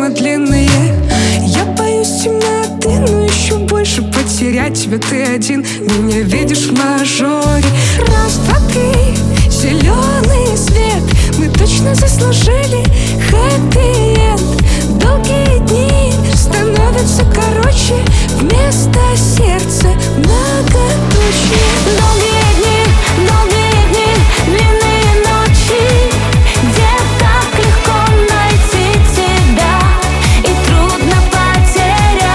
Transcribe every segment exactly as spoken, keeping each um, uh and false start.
мы длинные. Я боюсь темноты, но еще больше потерять тебя. Ты один меня видишь в мажоре. Раз, два, три, зеленый свет. Мы точно заслужили хэппи-энд. Долгие дни становятся короче, вместо сердца многоточие. Долгие дни, долгие дни, длинные ночи, где так легко найти тебя и трудно потерять.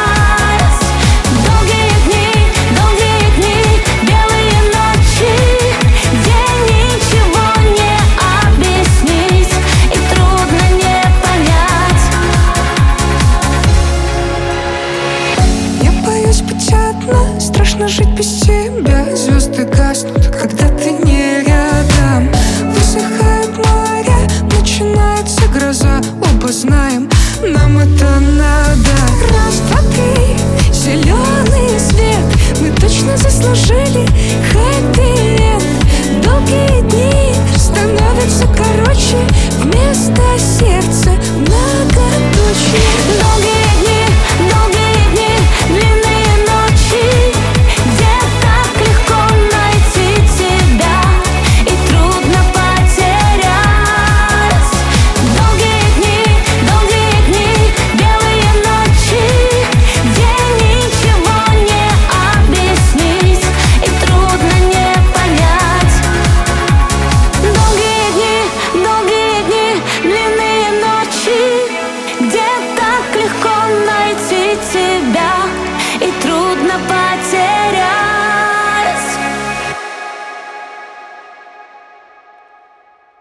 Долгие дни, долгие дни, белые ночи, где ничего не объяснить и трудно не понять. Я боюсь быть одна, страшно жить без тебя. Звезды гаснут, когда ты не рядом. Высыхают моря, начинается гроза. Оба знаем, нам это надо. Раз, два, три, зеленый свет. Мы точно заслужили хэппи-энд. Долгие дни становятся короче, вместо сердца